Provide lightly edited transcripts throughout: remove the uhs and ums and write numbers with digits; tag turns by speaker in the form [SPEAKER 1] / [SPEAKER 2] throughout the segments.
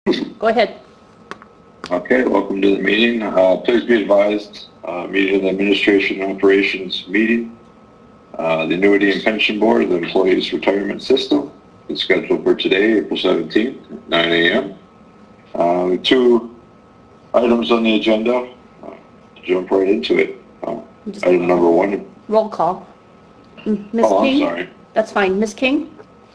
[SPEAKER 1] Go ahead.
[SPEAKER 2] Okay, welcome to the meeting. Please be advised, meeting of the Administration and Operations meeting. The Annuity and Pension Board of the Employees Retirement System is scheduled for today, April 17th, at 9 a.m. Two items on the agenda. Jump right into it. Item number one.
[SPEAKER 1] Roll call. Ms. King?
[SPEAKER 2] I'm sorry.
[SPEAKER 1] That's fine. Ms. King?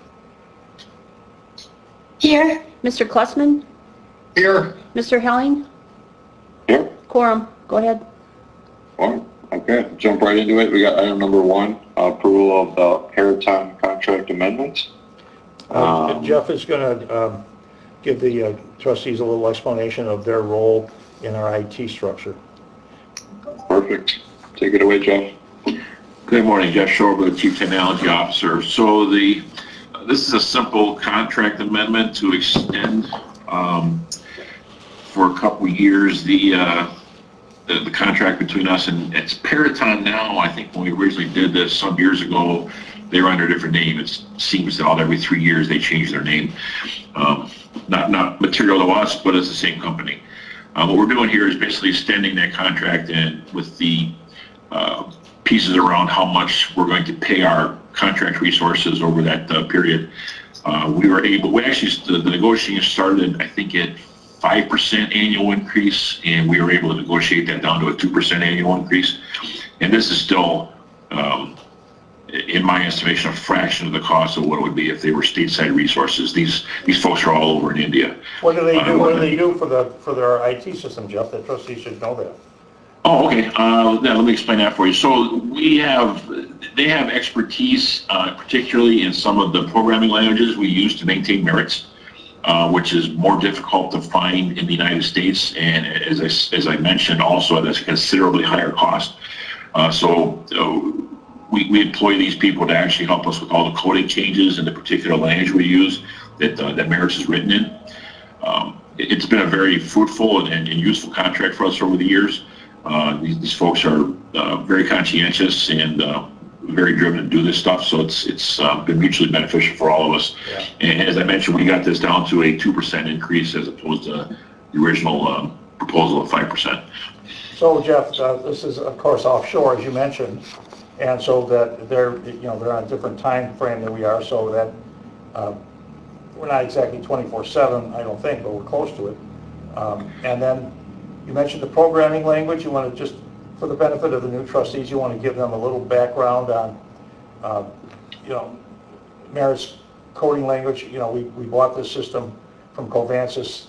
[SPEAKER 3] Here.
[SPEAKER 1] Mr. Klussman?
[SPEAKER 2] Here.
[SPEAKER 1] Mr. Helling?
[SPEAKER 2] Here.
[SPEAKER 1] Quorum. Go ahead.
[SPEAKER 2] Well, okay, jump right into it. We got item number one, approval of the Peraton contract amendment.
[SPEAKER 4] Jeff is going to give the trustees a little explanation of their role in our IT structure.
[SPEAKER 2] Perfect. Take it away, Jeff.
[SPEAKER 5] Good morning, Jeff Shorba, Chief Technology Officer. So this is a simple contract amendment to extend for a couple of years the contract between us and it's Peraton now. I think when we originally did this some years ago, they were under a different name. It seems that every 3 years they change their name. Not material to us, but it's the same company. What we're doing here is basically extending that contract and with the pieces around how much we're going to pay our contract resources over that period. The negotiations started, I think, at 5% annual increase, and we were able to negotiate that down to a 2% annual increase. And this is still, in my estimation, a fraction of the cost of what it would be if they were stateside resources. These folks are all over in India.
[SPEAKER 4] What do they do? What do they do for their IT system, Jeff? The trustees should know that.
[SPEAKER 5] Oh, okay. Let me explain that for you. So they have expertise, particularly in some of the programming languages we use to maintain merits, which is more difficult to find in the United States, and as I mentioned, also at a considerably higher cost. We employ these people to actually help us with all the coding changes in the particular language we use that Merits is written in. It's been a very fruitful and useful contract for us over the years. These folks are very conscientious and very driven to do this stuff, so it's been mutually beneficial for all of us. Yeah. And as I mentioned, we got this down to a 2% increase as opposed to the original proposal of 5%.
[SPEAKER 4] So Jeff, this is of course offshore, as you mentioned, and so that they're on a different time frame than we are, so that we're not exactly 24/7, I don't think, but we're close to it. And then you mentioned the programming language. You want to just, for the benefit of the new trustees, you want to give them a little background on, Merit's coding language. We bought this system from Covansys,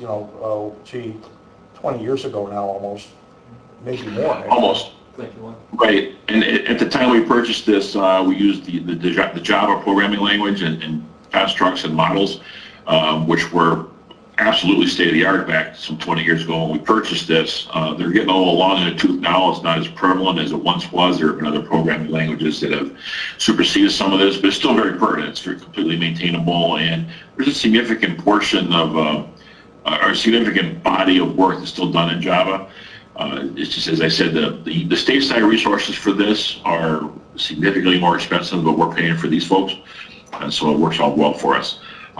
[SPEAKER 4] 20 years ago now, almost, maybe more. Actually.
[SPEAKER 5] Almost. Right, and at the time we purchased this, we used the Java programming language and constructs and models, which were absolutely state-of-the-art back some 20 years ago when we purchased this. They're getting a little long in the tooth now. It's not as prevalent as it once was. There have been other programming languages that have superseded some of this, but it's still very pertinent. It's very completely maintainable, and there's a significant portion of, or a significant body of work that's still done in Java. It's just, as I said, the stateside resources for this are significantly more expensive than what we're paying for these folks, and so it works out well for us.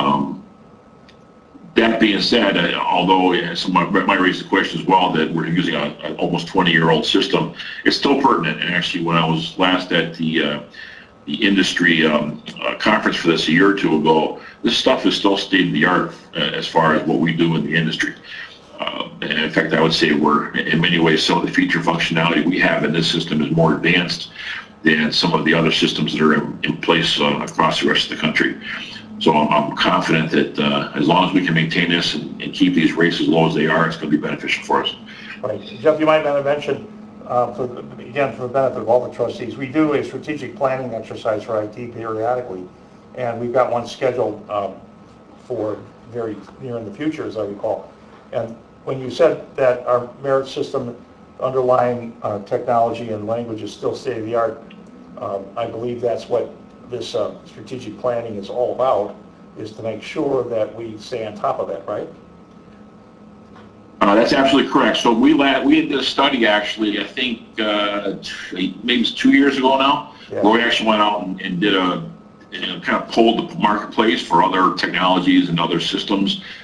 [SPEAKER 5] That being said, although someone might raise the question as well that we're using an almost 20-year-old system, it's still pertinent. And actually, when I was last at the industry conference for this a year or two ago, this stuff is still state-of-the-art as far as what we do in the industry. And in fact, I would say we're, in many ways, some of the feature functionality we have in this system is more advanced than some of the other systems that are in place across the rest of the country. So I'm confident that as long as we can maintain this and keep these rates as low as they are, it's going to be beneficial for us.
[SPEAKER 4] Right. Jeff, you might want to mention, for the benefit of all the trustees, we do a strategic planning exercise for IT periodically, and we've got one scheduled for very near in the future, as I recall. And when you said that our merit system underlying technology and language is still state-of-the-art, I believe that's what this strategic planning is all about, is to make sure that we stay on top of that, right?
[SPEAKER 5] That's absolutely correct. So we did a study, actually, I think maybe it's 2 years ago now, yeah, where we actually went out and did kind of polled the marketplace for other technologies and other systems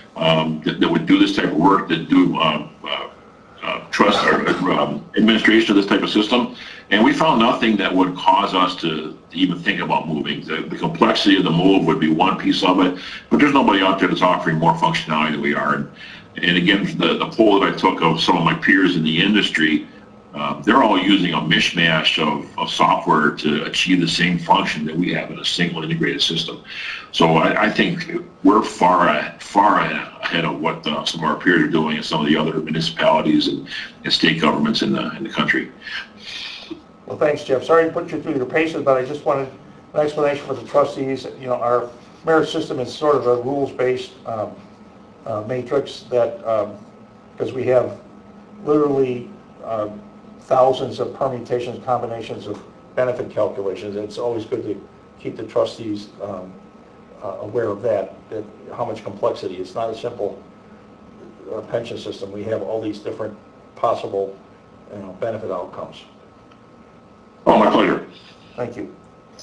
[SPEAKER 5] that would do this type of work, that do trust or administration of this type of system. And we found nothing that would cause us to even think about moving. The complexity of the move would be one piece of it, but there's nobody out there that's offering more functionality than we are. And again, the poll that I took of some of my peers in the industry, they're all using a mishmash of software to achieve the same function that we have in a single integrated system. So I think we're far ahead of what some of our peers are doing in some of the other municipalities and state governments in the country.
[SPEAKER 4] Well, thanks, Jeff. Sorry to put you through your paces, but I just wanted an explanation for the trustees. You know, our merit system is sort of a rules-based matrix that, because we have literally thousands of permutations, combinations of benefit calculations. It's always good to keep the trustees aware of that how much complexity. It's not a simple pension system. We have all these different possible, benefit outcomes.
[SPEAKER 5] Oh, my pleasure.
[SPEAKER 4] Thank you.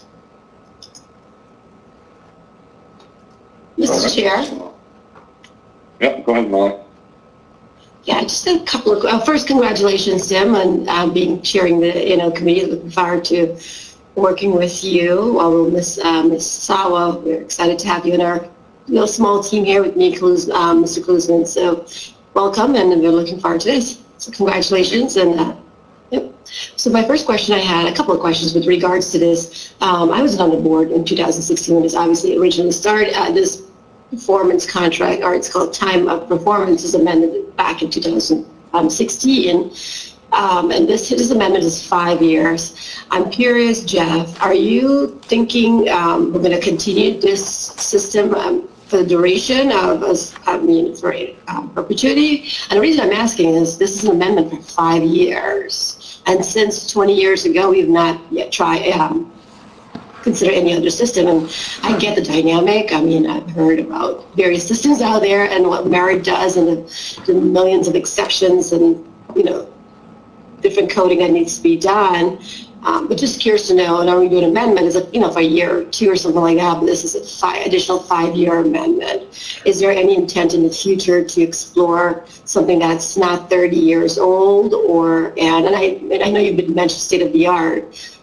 [SPEAKER 3] Mr. Chair?
[SPEAKER 2] Yep, go ahead, Molly.
[SPEAKER 3] Yeah, just a couple of, first, congratulations, Tim, on being chairing the, committee. Looking forward to working with you. Well, Ms. Sawa, we're excited to have you in our little small team here with me, Mr. Klusman. So welcome, and we're looking forward to this. So congratulations, and yep. So my first question, I had a couple of questions with regards to this. I was on the board in 2016 when this obviously originally started. This performance contract, or it's called time of performance, is amended back in 2016. And this amendment is 5 years. I'm curious, Jeff, are you thinking we're going to continue this system for the duration of, for perpetuity? And the reason I'm asking is this is an amendment for 5 years. And since 20 years ago, we've not yet tried consider any other system. And I get the dynamic. I mean, I've heard about various systems out there and what Merit does, and the millions of exceptions and, different coding that needs to be done. But just curious to know, and are we doing an amendment? Is it, for a year or two or something like that? But this is an additional 5-year amendment. Is there any intent in the future to explore something that's not 30 years old, and I know you've mentioned state of the art,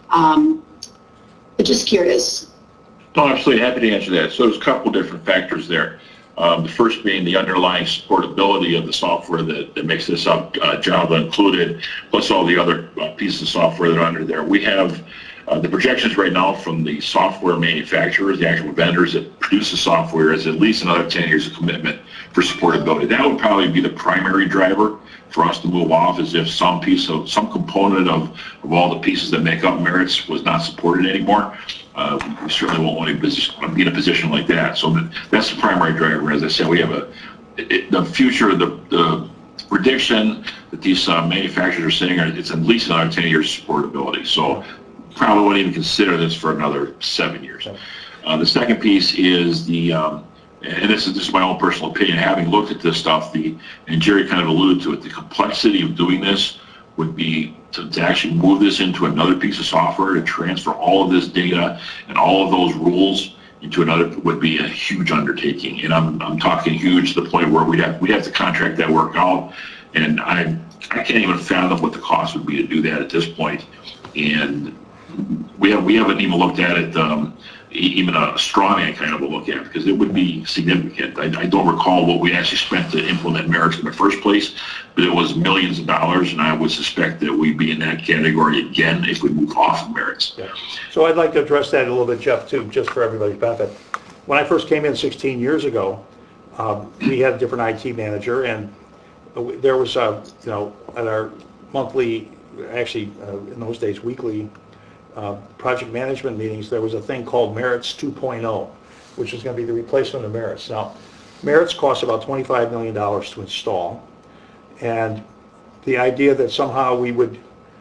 [SPEAKER 3] but just curious.
[SPEAKER 5] No, absolutely happy to answer that. So there's a couple different factors there. The first being the underlying supportability of the software that makes this up, Java included, plus all the other pieces of software that are under there. We have the projections right now from the software manufacturers, the actual vendors that produce the software, is at least another 10 years of commitment for supportability. That would probably be the primary driver for us to move off, is if some component of all the pieces that make up Merits was not supported anymore. We certainly won't want to be in a position like that. So that's the primary driver. As I said, we have the future, the prediction that these manufacturers are saying it's at least another 10 years of supportability. So probably wouldn't even consider this for another 7 years. The second piece is and this is my own personal opinion, having looked at this stuff, and Jerry kind of alluded to it, the complexity of doing this would be to actually move this into another piece of software, to transfer all of this data and all of those rules into another, would be a huge undertaking. And I'm talking huge to the point where we'd have to contract that work out, and I can't even fathom what the cost would be to do that at this point. And we haven't even looked at it, even a straw man kind of a look at, because it would be significant. I don't recall what we actually spent to implement Merits in the first place, but it was millions of dollars, and I would suspect that we'd be in that category again if we move off of Merits.
[SPEAKER 4] Yeah. So I'd like to address that a little bit, Jeff, too, just for everybody's benefit. When I first came in 16 years ago, we had a different IT manager, and there was, at our monthly, actually in those days weekly, project management meetings, there was a thing called Merits 2.0, which is going to be the replacement of Merits. Now, Merits costs about $25 million to install, and the idea that somehow we would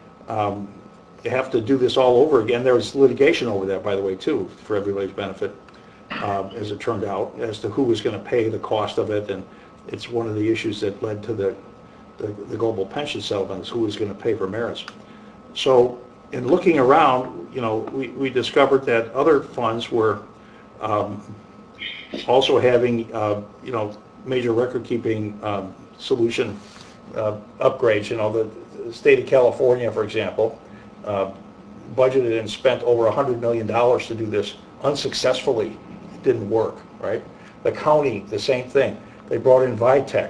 [SPEAKER 4] have to do this all over again, there was litigation over that, by the way, too, for everybody's benefit, as it turned out, as to who was going to pay the cost of it, and it's one of the issues that led to the global pension settlements, who was going to pay for Merits. So in looking around, we discovered that other funds were also having, major record-keeping solution upgrades. You know, the state of California, for example, budgeted and spent over $100 million to do this unsuccessfully. It didn't work, right? The county, the same thing. They brought in Vitech.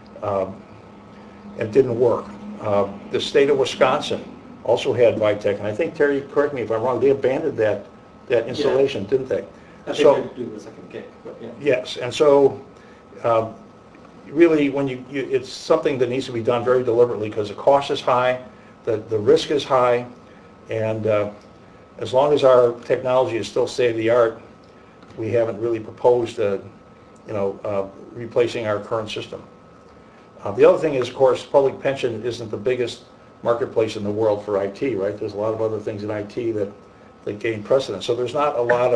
[SPEAKER 4] It didn't work. The state of Wisconsin also had Vitech, and I think, Terry, correct me if I'm wrong, they abandoned that installation, didn't they?
[SPEAKER 6] I think
[SPEAKER 4] So-
[SPEAKER 6] they're doing the second gig, but yeah.
[SPEAKER 4] Yes, and so really, when it's something that needs to be done very deliberately because the cost is high, the risk is high, and as long as our technology is still state of the art, we haven't really proposed, replacing our current system. The other thing is, of course, public pension isn't the biggest marketplace in the world for IT, right? There's a lot of other things in IT that gain precedence. So there's not a lot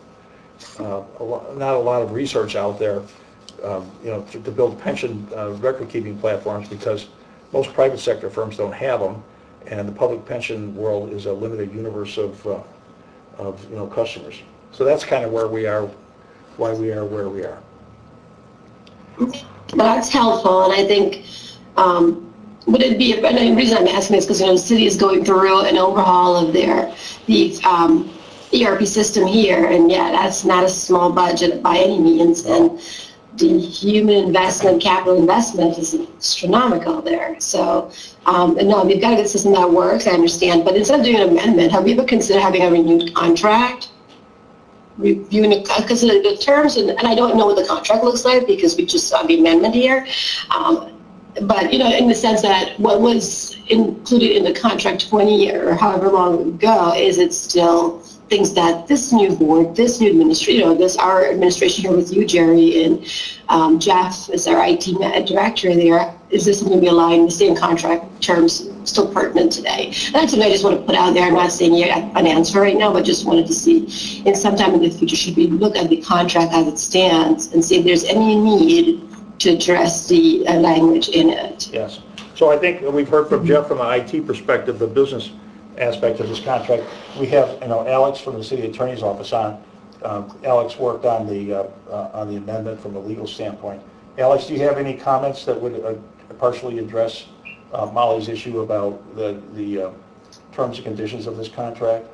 [SPEAKER 4] of research out there, to build pension record-keeping platforms because most private sector firms don't have them, and the public pension world is a limited universe of customers. So that's kind of where we are, why we are where we are.
[SPEAKER 3] That's helpful, and I think, would it be, and the reason I'm asking is because, the city is going through an overhaul of the ERP system here, and yeah, that's not a small budget by any means, and the human investment, capital investment is astronomical there. So, no, we've got a good system that works, I understand, but instead of doing an amendment, have we ever considered having a renewed contract? Reviewing it, because of the terms, and I don't know what the contract looks like because we just saw the amendment here. But, in the sense that what was included in the contract 20 or however long ago, is it still things that this new board, this new administration, our administration here with you, Jerry, and Jeff is our IT director there, is this going to be allowing the same contract terms still pertinent today? And that's what I just want to put out there. I'm not saying you have an answer right now, but just wanted to see, in sometime in the future, should we look at the contract as it stands and see if there's any need to address the language in it.
[SPEAKER 4] Yes. So I think we've heard from Jeff from the IT perspective, the business aspect of this contract. We have, Alex from the city attorney's office on. Alex worked on the amendment from a legal standpoint. Alex, do you have any comments that would partially address Molly's issue about the terms and conditions of this contract?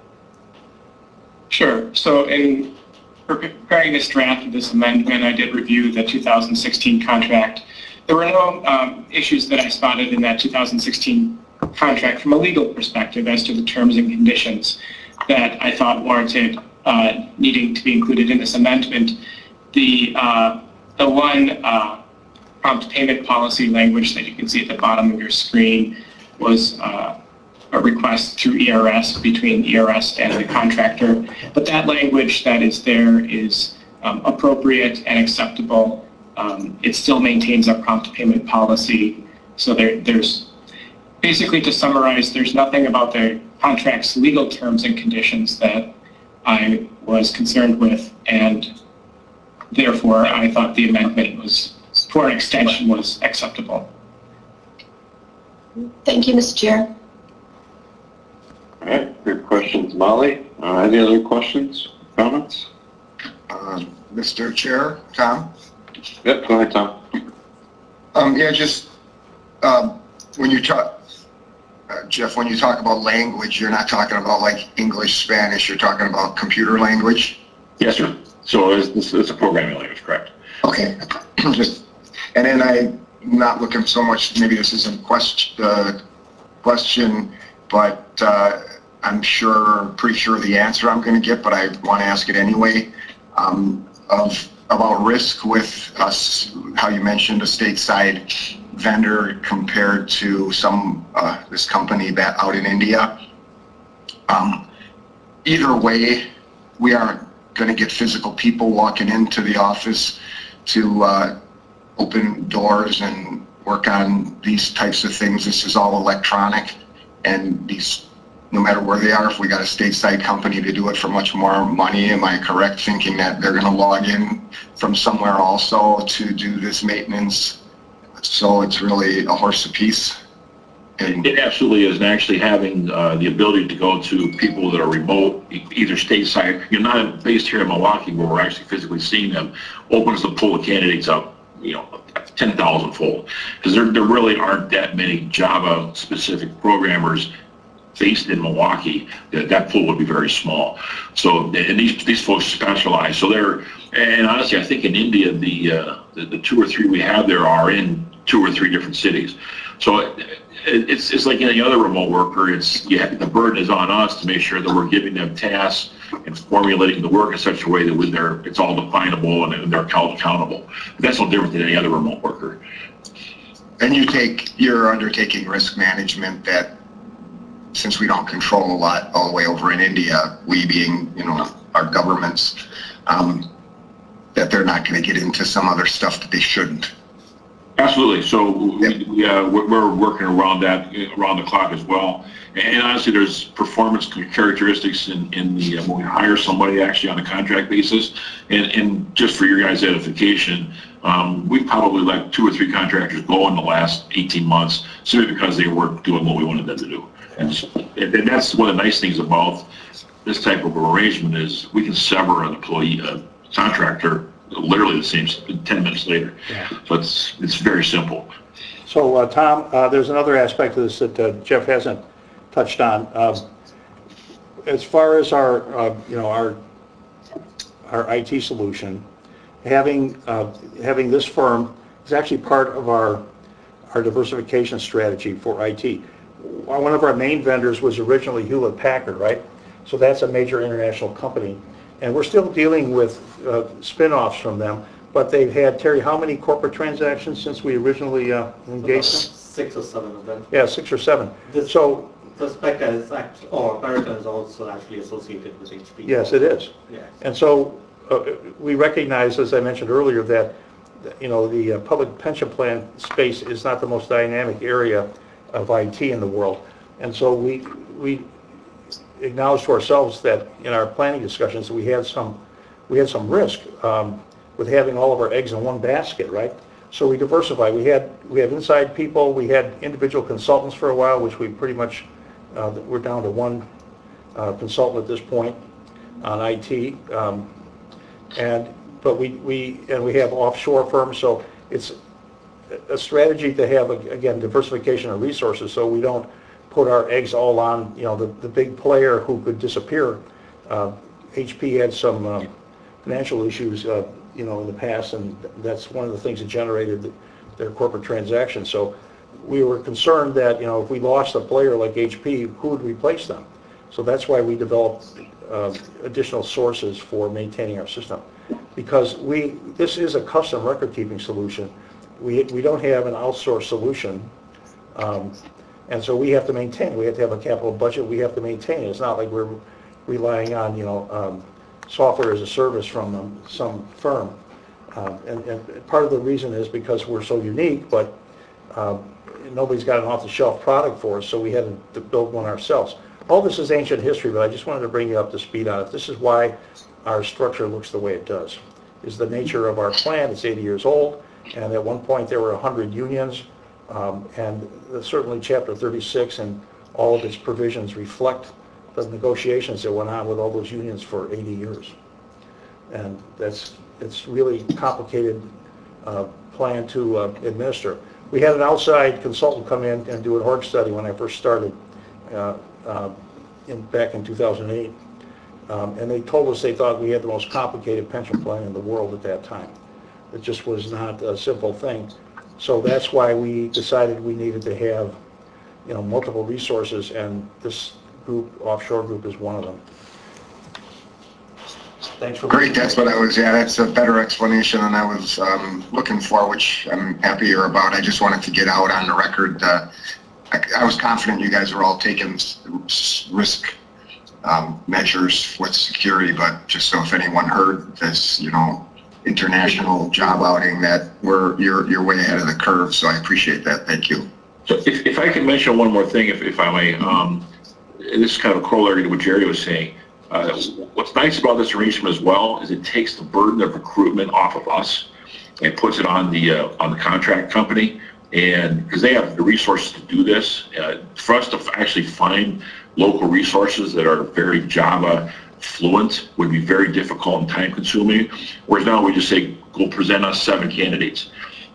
[SPEAKER 7] Sure. So in preparing this draft of this amendment, I did review the 2016 contract. There were no issues that I spotted in that 2016 contract from a legal perspective as to the terms and conditions that I thought warranted needing to be included in this amendment. The one prompt payment policy language that you can see at the bottom of your screen was a request through ERS between ERS and the contractor. But that language that is there is appropriate and acceptable. It still maintains a prompt payment policy. So there's basically, to summarize, there's nothing about the contract's legal terms and conditions that I was concerned with, and therefore I thought the amendment was, for an extension, was acceptable.
[SPEAKER 3] Thank you, Mr. Chair.
[SPEAKER 2] All right, good questions, Molly. Any other questions, comments?
[SPEAKER 8] Mr. Chair, Tom?
[SPEAKER 2] Yep, go ahead, Tom.
[SPEAKER 8] When you talk, Jeff, when you talk about language, you're not talking about like English, Spanish, you're talking about computer language?
[SPEAKER 5] Yes, sir. So it's a programming language, correct?
[SPEAKER 8] Okay. And then I'm not looking so much, maybe this isn't a question, but I'm pretty sure the answer I'm going to get, but I want to ask it anyway, about risk with us, how you mentioned a stateside vendor compared to this company out in India. Either way, we aren't going to get physical people walking into the office to open doors and work on these types of things. This is all electronic, and these, no matter where they are, if we got a stateside company to do it for much more money, am I correct thinking that they're going to log in from somewhere also to do this maintenance? So it's really a horse apiece.
[SPEAKER 5] It absolutely is, and actually having the ability to go to people that are remote, either stateside, you're not based here in Milwaukee where we're actually physically seeing them, opens the pool of candidates up 10,000-fold, because there really aren't that many Java-specific programmers based in Milwaukee. That pool would be very small. So, and these folks specialize. So and honestly, I think in India, the 2 or 3 we have there are in 2 or 3 different cities. So it's like any other remote worker. The burden is on us to make sure that we're giving them tasks and formulating the work in such a way that it's all definable and they're held accountable. But that's no different than any other remote worker.
[SPEAKER 8] And you're undertaking risk management that, since we don't control a lot all the way over in India, we being, our governments, that they're not going to get into some other stuff that they shouldn't.
[SPEAKER 5] Absolutely. So we're working around the clock as well. And honestly, there's performance characteristics in the when we hire somebody actually on a contract basis. And just for your guys' edification, we've probably let 2 or 3 contractors go in the last 18 months simply because they weren't doing what we wanted them to do. And that's one of the nice things about this type of arrangement is we can sever an employee, a contractor, literally the same 10 minutes later.
[SPEAKER 4] Yeah.
[SPEAKER 5] So it's very simple.
[SPEAKER 4] So Tom, there's another aspect of this that Jeff hasn't touched on. As far as our IT solution, having this firm is actually part of our diversification strategy for IT. One of our main vendors was originally Hewlett Packard, right? So that's a major international company. And we're still dealing with spin-offs from them, but they've had, Terry, how many corporate transactions since we originally engaged them?
[SPEAKER 6] 6 or 7 of them.
[SPEAKER 4] Yeah, 6 or 7.
[SPEAKER 6] So the Spectre is actually, or Paragon is also actually associated with HP.
[SPEAKER 4] Yes, it is.
[SPEAKER 6] Yeah.
[SPEAKER 4] And so we recognize, as I mentioned earlier, that the public pension plan space is not the most dynamic area of IT in the world. And so we acknowledge to ourselves that in our planning discussions we had some risk with having all of our eggs in one basket, right? So we diversified. We have inside people. We had individual consultants for a while, which we pretty much we're down to 1 consultant at this point on IT, but we have offshore firms. So it's a strategy to have, again, diversification of resources, so we don't put our eggs all on the big player who could disappear. HP had some financial issues in the past, and that's one of the things that generated their corporate transactions. So we were concerned that if we lost a player like HP, who would replace them? So that's why we developed additional sources for maintaining our system, because this is a custom record keeping solution. We don't have an outsourced solution, and so we have to maintain it. We have to have a capital budget. We have to maintain it. It's not like we're relying on software as a service from some firm. And part of the reason is because we're so unique, but nobody's got an off-the-shelf product for us, so we had to build one ourselves. All this is ancient history, but I just wanted to bring you up to speed on it. This is why our structure looks the way it does. Is the nature of our plan. It's 80 years old. And at one point there were 100 unions, and certainly Chapter 36 and all of its provisions reflect the negotiations that went on with all those unions for 80 years. And it's really complicated plan to administer. We had an outside consultant come in and do an org study when I first started back in 2008, and they told us they thought we had the most complicated pension plan in the world at that time. It just was not a simple thing. So that's why we decided we needed to have, multiple resources, and this group, offshore group, is one of them. Thanks for
[SPEAKER 8] Great, that's a better explanation than I was looking for, which I'm happier about. I just wanted to get out on the record. I was confident you guys were all taking risk measures with security, but just so if anyone heard this, international job outing, that you're way ahead of the curve, so I appreciate that. Thank you.
[SPEAKER 5] So if I can mention one more thing, if I may, this is kind of a corollary to what Jerry was saying. What's nice about this arrangement as well is it takes the burden of recruitment off of us and puts it on the contract company, and because they have the resources to do this. For us to actually find local resources that are very Java fluent would be very difficult and time consuming, whereas now we just say, go present us 7 candidates.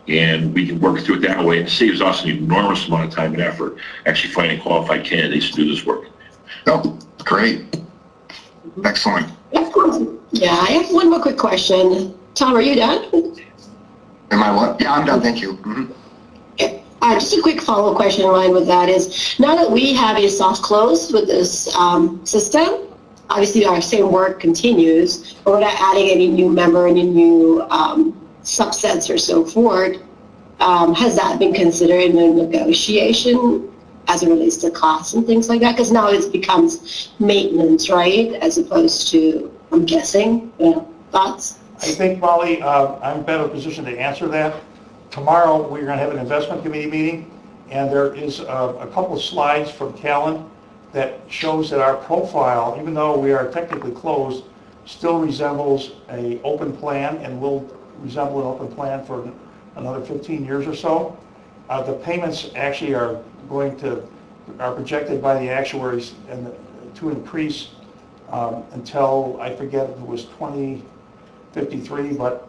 [SPEAKER 5] and we can work through it that way. And it saves us an enormous amount of time and effort actually finding qualified candidates to do this work.
[SPEAKER 8] Oh, great. Excellent.
[SPEAKER 3] Yeah, I have one more quick question. Tom, are you done?
[SPEAKER 8] Am I what? Yeah, I'm done. Thank you. Mhm.
[SPEAKER 3] Just a quick follow-up question in line with that is, now that we have a soft close with this system, obviously our same work continues, but we're not adding any new member, any new subsets or so forth. Has that been considered in the negotiation as it relates to costs and things like that? Because now it becomes maintenance, right? As opposed to, I'm guessing, thoughts?
[SPEAKER 4] I think, Molly, I'm better positioned to answer that. Tomorrow, we're going to have an investment committee meeting, and there is a couple of slides from Callan that shows that our profile, even though we are technically closed, still resembles an open plan and will resemble an open plan for another 15 years or so. The payments actually are projected by the actuaries to increase until, I forget if it was 2053, but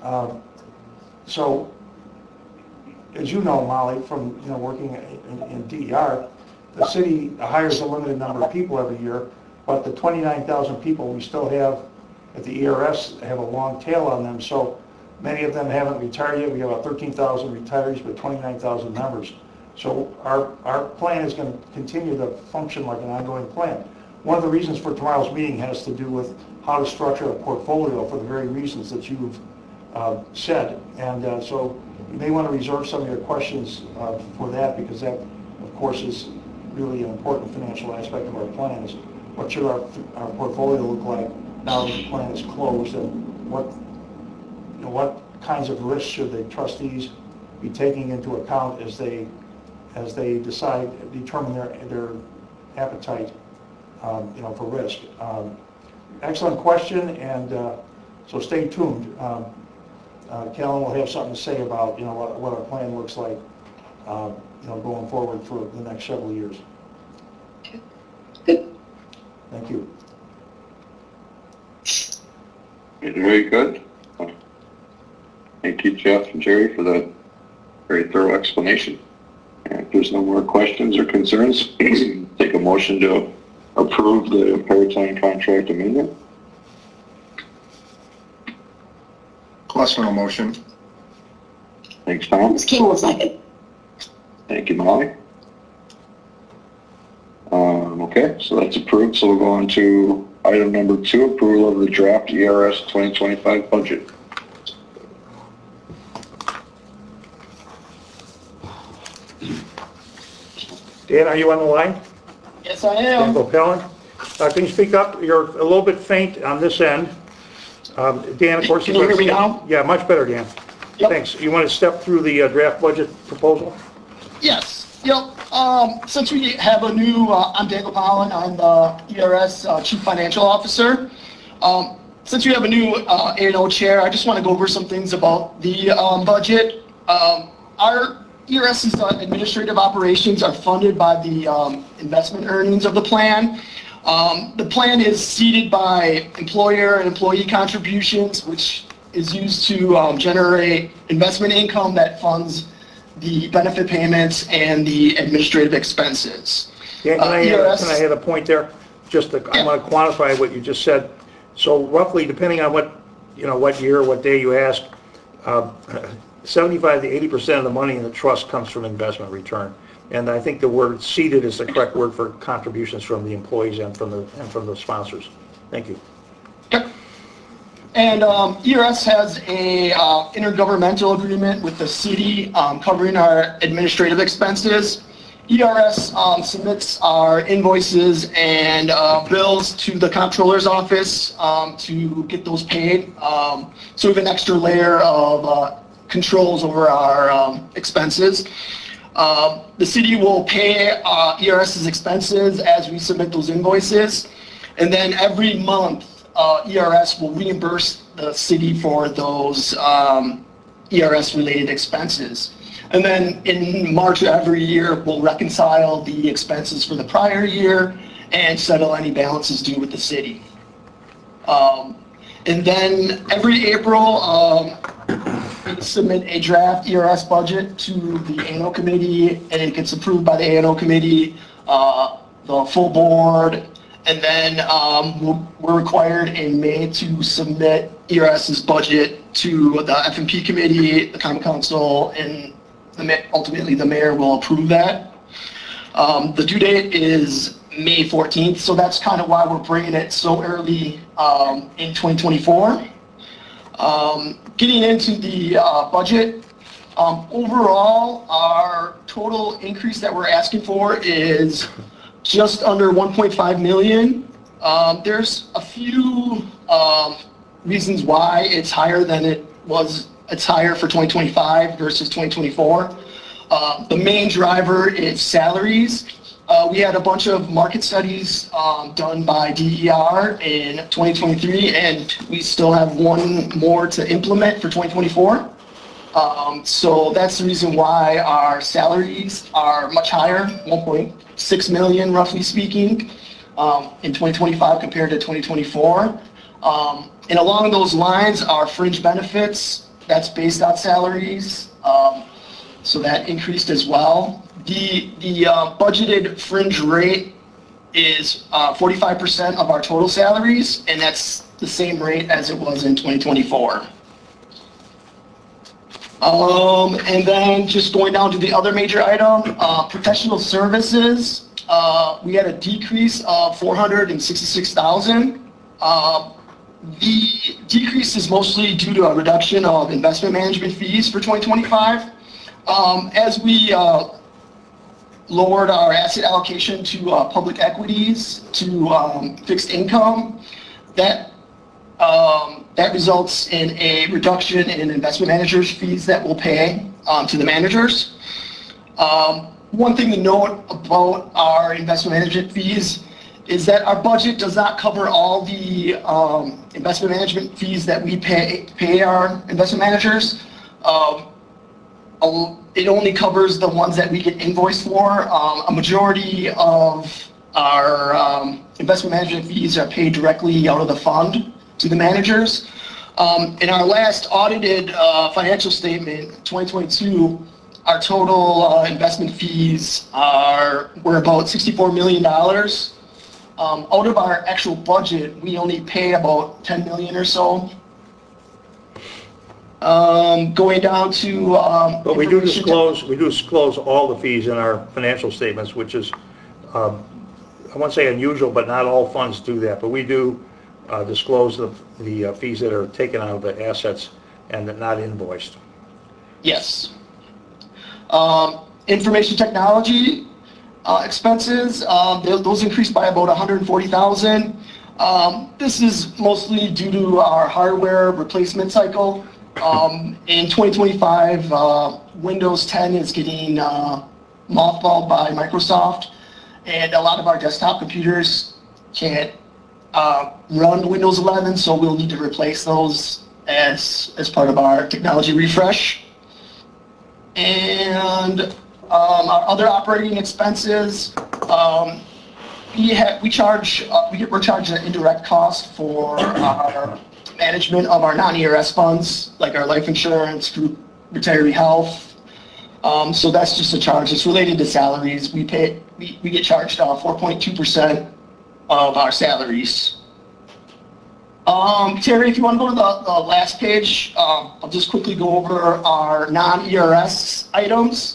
[SPEAKER 4] so as you know, Molly, from working in DER, the city hires a limited number of people every year, but the 29,000 people we still have at the ERS have a long tail on them, so many of them haven't retired yet. We have about 13,000 retirees, but 29,000 members. So our plan is going to continue to function like an ongoing plan. One of the reasons for tomorrow's meeting has to do with how to structure a portfolio for the very reasons that you've said, and so you may want to reserve some of your questions for that, because that, of course, is really an important financial aspect of our plan. Is what should our portfolio look like now that the plan is closed, and what kinds of risks should the trustees be taking into account as they determine their appetite, for risk. Excellent question, and so stay tuned. Callan will have something to say about what our plan looks like going forward for the next several years.
[SPEAKER 3] Good.
[SPEAKER 4] Thank you.
[SPEAKER 2] Very good. Thank you, Jeff and Jerry, for that very thorough explanation. And if there's no more questions or concerns, take a motion to approve the Paratime contract amendment.
[SPEAKER 8] Glassman motion.
[SPEAKER 2] Thanks, Tom.
[SPEAKER 3] Ms. King will second.
[SPEAKER 2] Thank you, Molly. Okay, so that's approved. So we'll go on to item number 2, approval of the draft ERS 2025 budget.
[SPEAKER 4] Dan, are you on the line?
[SPEAKER 9] Yes, I
[SPEAKER 4] Dan
[SPEAKER 9] am.
[SPEAKER 4] Callan. Can you speak up? You're a little bit faint on this end. Dan, of course.
[SPEAKER 9] Can you hear me now?
[SPEAKER 4] Yeah, much better, Dan.
[SPEAKER 9] Yep.
[SPEAKER 4] Thanks. You want to step through the draft budget proposal?
[SPEAKER 9] Yes. Yep. Since we have a new, I'm Daniel Collin, I'm the ERS Chief Financial Officer. Since we have a new A&O chair, I just want to go over some things about the budget. Our ERS's administrative operations are funded by the investment earnings of the plan. The plan is seeded by employer and employee contributions, which is used to generate investment income that funds the benefit payments and the administrative expenses.
[SPEAKER 4] Dan, can I add a point there? I want to quantify what you just said. So roughly, depending on what year, what day you ask, 75 to 80% of the money in the trust comes from investment return. And I think the word seeded is the correct word for contributions from the employees and from the sponsors. Thank you.
[SPEAKER 9] Yep. And ERS has a intergovernmental agreement with the city covering our administrative expenses. ERS submits our invoices and bills to the comptroller's office to get those paid. So we have an extra layer of controls over our expenses. The city will pay ERS's expenses as we submit those invoices. And then every month, ERS will reimburse the city for those ERS-related expenses. And then in March of every year, we'll reconcile the expenses for the prior year and settle any balances due with the city. And then every April, submit a draft ERS budget to the A&O committee, and it gets approved by the A&O committee, the full board, and then we're required in May to submit ERS's budget to the F&P committee, the Common Council, and ultimately the mayor will approve that. The due date is May 14th, so that's kind of why we're bringing it so early in 2024. Getting into the budget, overall, our total increase that we're asking for is just under 1.5 million. There's a few reasons why it's higher than it was. It's higher for 2025 versus 2024. The main driver is salaries. We had a bunch of market studies done by DER in 2023, and we still have one more to implement for 2024. So that's the reason why our salaries are much higher, 1.6 million roughly speaking, in 2025 compared to 2024. And along those lines, our fringe benefits, that's based on salaries, so that increased as well. The budgeted fringe rate is 45% of our total salaries, and that's the same rate as it was in 2024. And then just going down to the other major item, professional services, we had a decrease of 466,000. The decrease is mostly due to a reduction of investment management fees for 2025. As we lowered our asset allocation to public equities, to fixed income, that results in a reduction in investment managers' fees that we'll pay to the managers. One thing to note about our investment management fees is that our budget does not cover all the investment management fees that we pay our investment managers. It only covers the ones that we get invoiced for. A majority of our investment management fees are paid directly out of the fund to the managers. In our last audited financial statement, 2022, our total investment fees were about $64 million. Out of our actual budget, we only pay about 10 million or so. Going down to
[SPEAKER 4] But we do disclose all the fees in our financial statements, which is, I won't say unusual, but not all funds do that. But we do disclose the fees that are taken out of the assets and that not invoiced.
[SPEAKER 9] Yes. Information technology expenses, those increased by about 140,000. This is mostly due to our hardware replacement cycle. In 2025, Windows 10 is getting mothballed by Microsoft, and a lot of our desktop computers can't run Windows 11, so we'll need to replace those as part of our technology refresh. And our other operating expenses, we're charged an indirect cost for our management of our non-ERS funds, like our life insurance, group retiree health. So that's just a charge. It's related to salaries. We get charged 4.2% of our salaries. Terry, if you want to go to the last page, I'll just quickly go over our non-ERS items.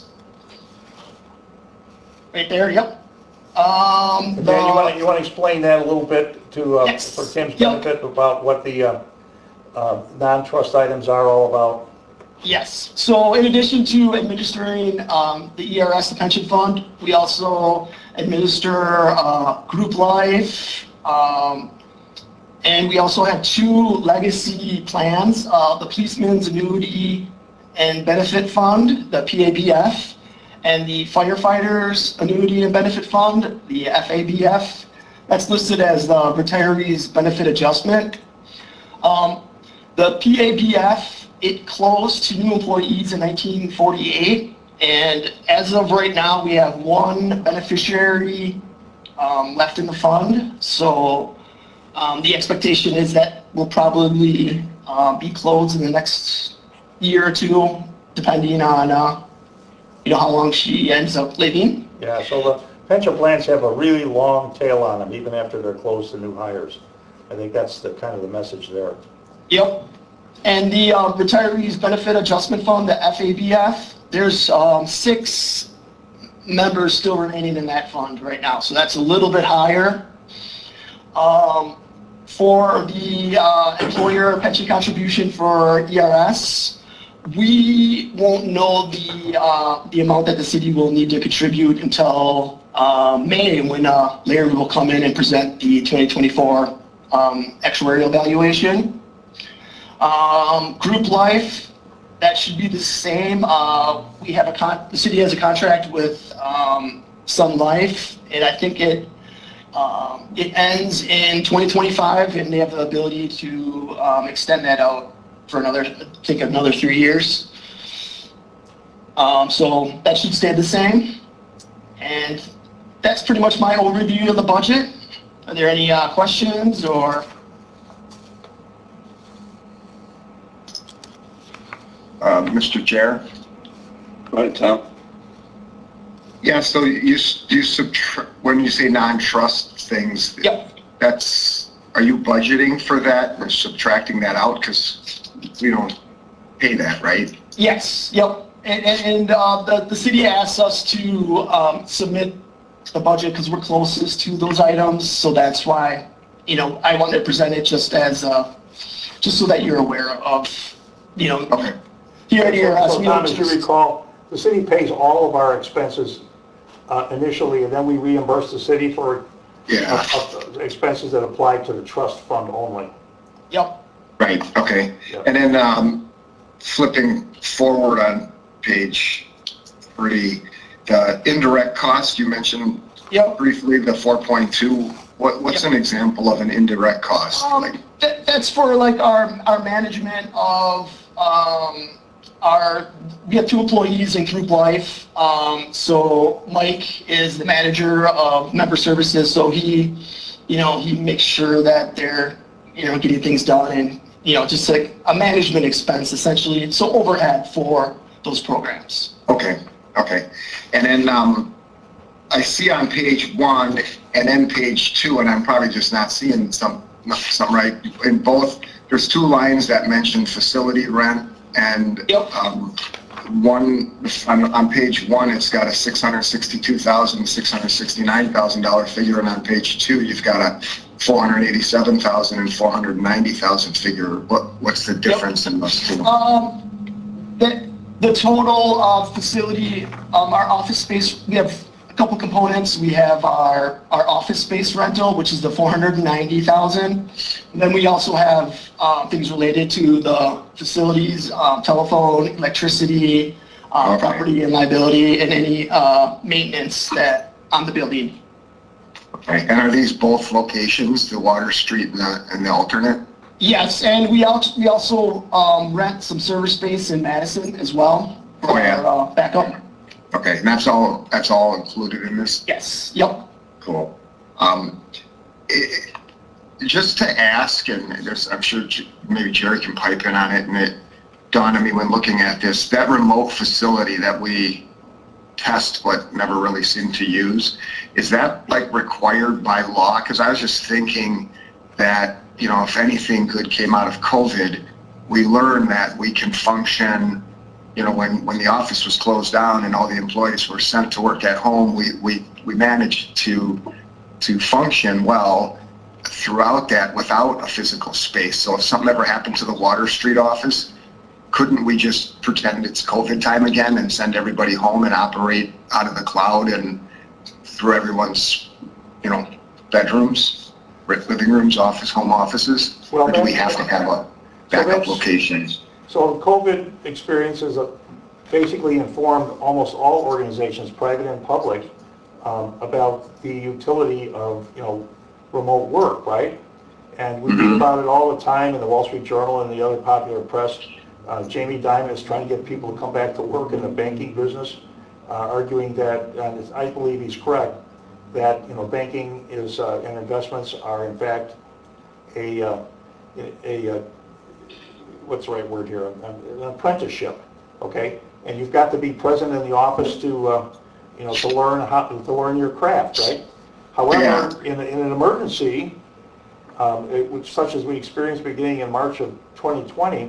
[SPEAKER 9] Right there, yep.
[SPEAKER 4] Dan, you want to explain that a little bit
[SPEAKER 9] Yes.
[SPEAKER 4] for Tim's benefit about what the non-trust items are all about?
[SPEAKER 9] Yes. So in addition to administering the ERS, the pension fund, we also administer group life, and we also have 2 legacy plans, the Policeman's Annuity and Benefit Fund, the PABF, and the Firefighters Annuity and Benefit Fund, the FABF. That's listed as the Retirees Benefit Adjustment. The PABF, it closed to new employees in 1948, and as of right now, we have 1 beneficiary left in the fund. So the expectation is that will probably be closed in the next year or two, depending on, how long she ends up living.
[SPEAKER 4] Yeah, so the pension plans have a really long tail on them, even after they're closed to new hires. I think that's the kind of the message there.
[SPEAKER 9] Yep. And the Retirees Benefit Adjustment Fund, the FABF, there's 6 members still remaining in that fund right now, so that's a little bit higher. For the employer pension contribution for ERS, we won't know the amount that the city will need to contribute until May, when Larry will come in and present the 2024 actuarial valuation. Group life, that should be the same. We have the city has a contract with Sun Life, and I think it ends in 2025, and they have the ability to extend that out for another 3 years. So that should stay the same. And that's pretty much my overview of the budget. Are there any questions or?
[SPEAKER 8] Mr. Chair?
[SPEAKER 2] Go ahead, Tom.
[SPEAKER 8] Yeah, so you when you say non-trust things,
[SPEAKER 9] Yep.
[SPEAKER 8] are you budgeting for that or subtracting that out? Because we don't pay that, right?
[SPEAKER 9] Yes, yep. And the city asks us to submit the budget because we're closest to those items. So that's why, I wanted to present it just so that you're aware of,
[SPEAKER 8] Okay.
[SPEAKER 9] here at ERS.
[SPEAKER 4] So Tom, as you recall, the city pays all of our expenses initially, and then we reimburse the city for
[SPEAKER 8] Yeah.
[SPEAKER 4] expenses that apply to the trust fund only.
[SPEAKER 9] Yep.
[SPEAKER 8] Right, okay.
[SPEAKER 4] Yep.
[SPEAKER 8] And then flipping forward on page 3, the indirect cost, you mentioned
[SPEAKER 9] Yep.
[SPEAKER 8] briefly, the 4.2. What's
[SPEAKER 9] Yep.
[SPEAKER 8] an example of an indirect cost?
[SPEAKER 9] That's for like our management of we have 2 employees in group life. So Mike is the manager of member services. So he makes sure that they're, getting things done, and, just like a management expense essentially. So overhead for those programs.
[SPEAKER 8] Okay. And then I see on page 1 and then page 2, and I'm probably just not seeing some right. In both, there's 2 lines that mention facility rent, and
[SPEAKER 9] Yep.
[SPEAKER 8] one on page 1, it's got a $662,000, $669,000 figure, and on page 2, you've got a $487,000 and $490,000 figure. What's the difference in those 2?
[SPEAKER 9] The total facility, our office space, we have a couple components. We have our office space rental, which is the $490,000. Then we also have things related to the facilities, telephone, electricity, property and liability, and any maintenance that on the building.
[SPEAKER 8] Okay. And are these both locations, the Water Street and the alternate?
[SPEAKER 9] Yes, and we also rent some server space in Madison as well for backup.
[SPEAKER 8] Okay, and that's all included in this?
[SPEAKER 9] Yes. Yep.
[SPEAKER 8] Cool. Just to ask, and I'm sure maybe Jerry can pipe in on it, and it dawned on me when looking at this, that remote facility that we test but never really seem to use, is that like required by law? Because I was just thinking that, if anything good came out of COVID, we learned that we can function, when the office was closed down and all the employees were sent to work at home, we managed to function well throughout that without a physical space. So if something ever happened to the Water Street office, couldn't we just pretend it's COVID time again and send everybody home and operate out of the cloud and through everyone's, bedrooms? Living rooms, home offices, or do we have to have a backup location?
[SPEAKER 4] So COVID experiences basically informed almost all organizations, private and public, about the utility of, remote work, right? And we read about it all the time in the Wall Street Journal and the other popular press. Jamie Dimon is trying to get people to come back to work in the banking business, arguing that, and I believe he's correct, that banking is and investments are in fact a what's the right word here, an apprenticeship, okay? And you've got to be present in the office to, you know, to learn your craft, right? However, in an emergency, which such as we experienced beginning in March of 2020,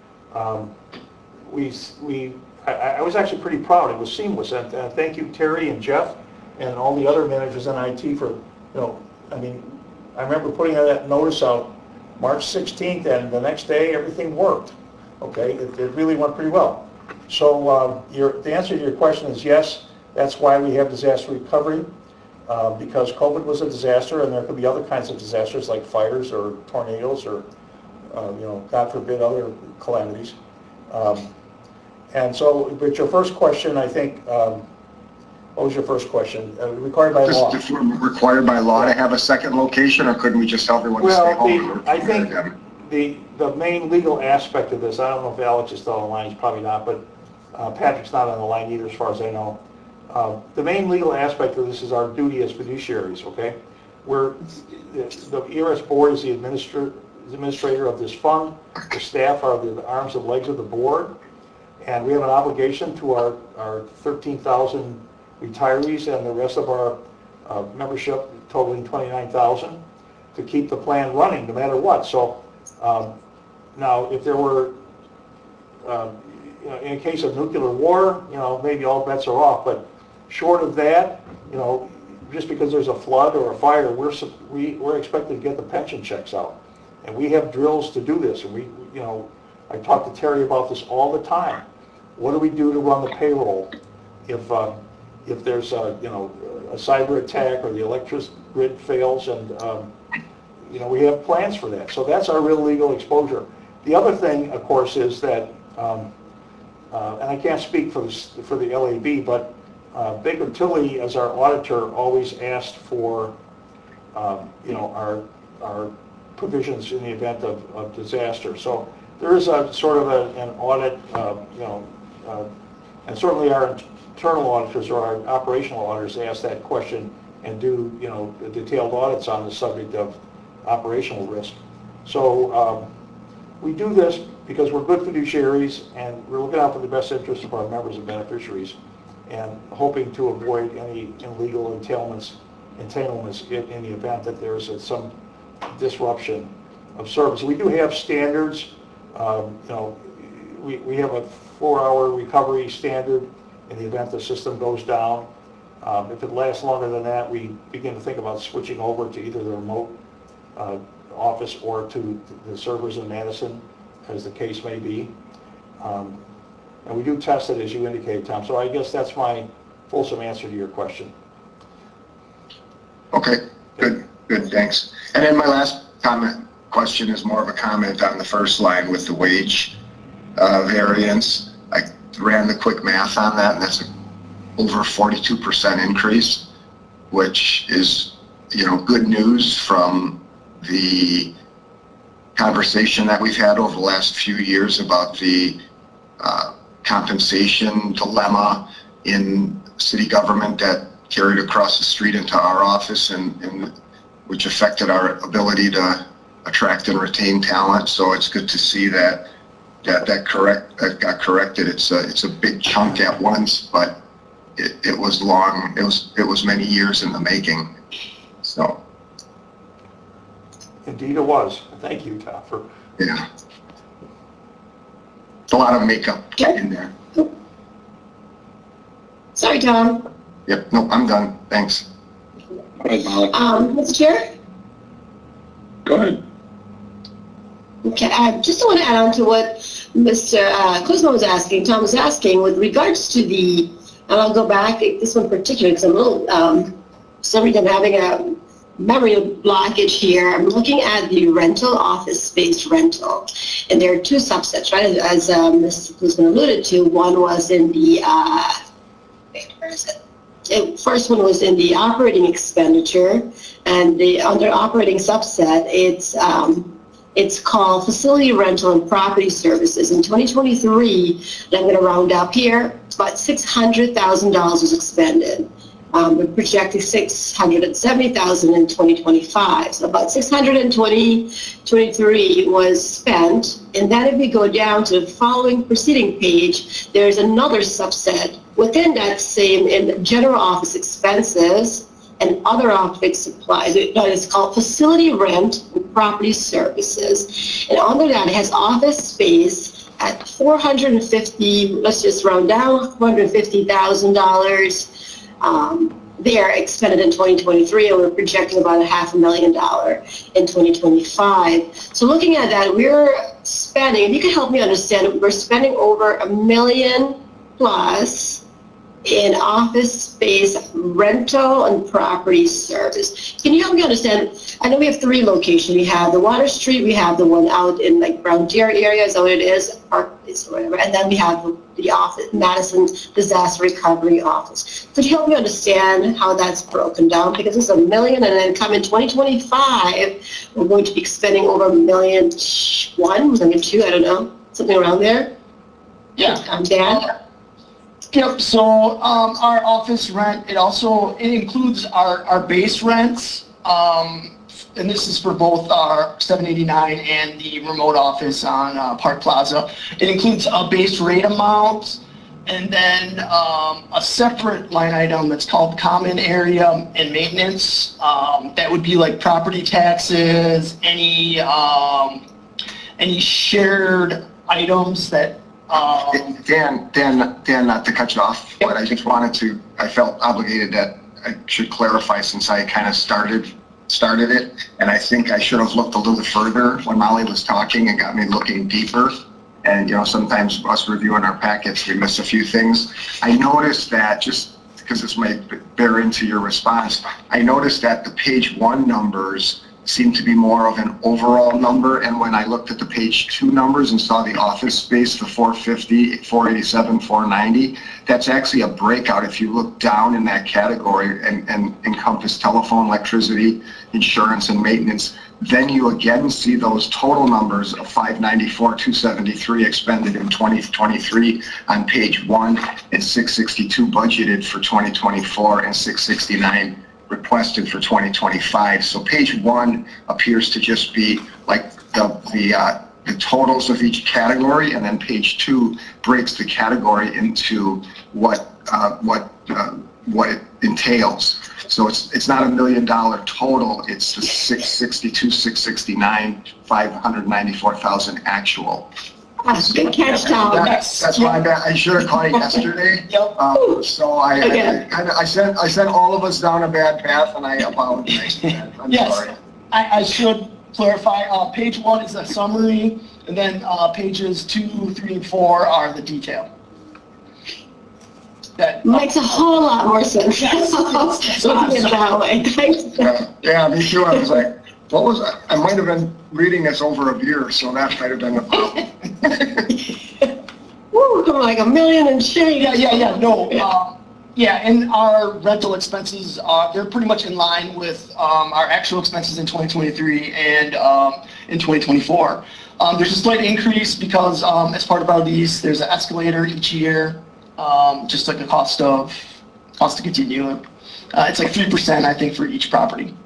[SPEAKER 4] I was actually pretty proud. It was seamless, and thank you, Terry and Jeff, and all the other managers in IT for, you know, I mean, I remember putting that notice out March 16th, and the next day everything worked. Okay, it really went pretty well. So the answer to your question is yes. That's why we have disaster recovery, because COVID was a disaster, and there could be other kinds of disasters like fires or tornadoes or, you know, God forbid, other calamities. And so, but your first question, I think, what was your first question? Required by law.
[SPEAKER 8] Just if we're required by law to have a second location, or couldn't we just tell everyone to stay home?
[SPEAKER 4] I think the main legal aspect of this, I don't know if Alex is still on the line, he's probably not, but Patrick's not on the line either, as far as I know. The main legal aspect of this is our duty as fiduciaries, okay? The ERS board is the administrator of this fund. The staff are the arms and legs of the board. And we have an obligation to our 13,000 retirees and the rest of our membership, totaling 29,000, to keep the plan running no matter what. So now, if there were, you know, in a case of nuclear war, you know, maybe all bets are off. But short of that, you know, just because there's a flood or a fire, we're expected to get the pension checks out, and we have drills to do this. And you know, I talk to Terry about this all the time. What do we do to run the payroll if there's a, you know, a cyber attack or the electric grid fails? And you know, we have plans for that. So that's our real legal exposure. The other thing, of course, is that, and I can't speak for the LAB, but Baker Tilly, as our auditor, always asked for, you know, our provisions in the event of disaster. So there is a sort of an audit, you know, and certainly our internal auditors or our operational auditors ask that question and do, you know, detailed audits on the subject of operational risk. So we do this because we're good fiduciaries and we're looking out for the best interests of our members and beneficiaries, and hoping to avoid any illegal entanglements in the event that there's some disruption of service. We do have standards. You know, we have a 4-hour recovery standard in the event the system goes down. If it lasts longer than that, we begin to think about switching over to either the remote office or to the servers in Madison, as the case may be. And we do test it, as you indicated, Tom. So I guess that's my fulsome answer to your question.
[SPEAKER 8] Okay, good, thanks. And then my last question is more of a comment on the first line with the wage variance. I ran the quick math on that, and that's over 42% increase, which is, you know, good news from the conversation that we've had over the last few years about the compensation dilemma in city government that carried across the street into our office, and which affected our ability to attract and retain talent. So it's good to see that got corrected. It's a big chunk at once, but it was long. It was many years in the making. So.
[SPEAKER 4] Indeed, it was. Thank you, Tom, for.
[SPEAKER 8] Yeah. It's a lot of makeup in there.
[SPEAKER 3] Sorry, Tom.
[SPEAKER 8] Yep. No, I'm done. Thanks.
[SPEAKER 2] Go ahead, Molly.
[SPEAKER 3] Mr. Chair?
[SPEAKER 2] Go ahead.
[SPEAKER 3] Okay, I just want to add on to what Mr. Kuzma was asking, Tom was asking, with regards to the, and I'll go back, this one particularly, because I'm a little, for some reason I'm having a memory blockage here. I'm looking at the rental, office space rental, and there are two subsets, right, as Mr. Kuzma alluded to. One was in the, where is it? The first one was in the operating expenditure, and the under operating subset, it's called facility rental and property services. In 2023, and I'm going to round up here, it's about $600,000 was expended. We're projecting $670,000 in 2025. So about $600,000 in 2023 was spent. And then if we go down to the following preceding page, there's another subset within that same in general office expenses and other office supplies. That is called facility rent and property services. And under that, it has office space at 450, let's just round down, $450,000 there expended in 2023, and we're projecting about $500,000 in 2025. So looking at that, we're spending, if you can help me understand, we're spending over $1 million plus in office space rental and property service. Can you help me understand? I know we have 3 locations. We have the Water Street, we have the one out in like Brown Deer area, is that what it is? Park Place or whatever. And then we have the office, Madison Disaster Recovery Office. Could you help me understand how that's broken down? Because it's $1 million, and then come in 2025, we're going to be spending over $1.1 million, $1.2 million, I don't know, something around there.
[SPEAKER 9] Yeah.
[SPEAKER 3] Dan?
[SPEAKER 9] Yep, so our office rent, it includes our base rents, and this is for both our 789 and the remote office on Park Plaza. It includes a base rate amount, and then a separate line item that's called common area and maintenance. That would be like property taxes, any shared items that
[SPEAKER 8] Dan, not to cut you off, but I just I felt obligated that I should clarify since I kind of started it, and I think I should have looked a little further when Molly was talking and got me looking deeper. And, sometimes us reviewing our packets, we miss a few things. I noticed that, just because this might bear into your response, I noticed that the page 1 numbers seem to be more of an overall number, and when I looked at the page 2 numbers and saw the office space, the 450, 487, 490, that's actually a breakout. If you look down in that category and encompass telephone, electricity, insurance, and maintenance, then you again see those total numbers of 594, 273 expended in 2023 on page 1, and 662 budgeted for 2024, and 669 requested for 2025. So page 1 appears to just be like the totals of each category, and then page 2 breaks the category into what it entails. So it's not $1 million total, it's the 662, 669, 594,000 actual.
[SPEAKER 3] Good catch, Tom.
[SPEAKER 8] That's my bad. I should have caught it yesterday.
[SPEAKER 9] Yep.
[SPEAKER 8] So I sent all of us down a bad path, and I apologize. I'm
[SPEAKER 9] Yes,
[SPEAKER 8] sorry.
[SPEAKER 9] I should clarify, page 1 is a summary, and then pages 2, 3, and 4 are the detail. That
[SPEAKER 3] Makes a whole lot more sense. Looking at it that way. Thanks.
[SPEAKER 8] Yeah, me too. I was like, what was that? I might have been reading this over a beer, so that might have been the problem.
[SPEAKER 3] Woo, like $1 million and change.
[SPEAKER 9] Yeah, and our rental expenses they're pretty much in line with our actual expenses in 2023 and in 2024. There's a slight increase because as part of our lease, there's an escalator each year, just like the cost to continue. It's like 3%, I think, for each property.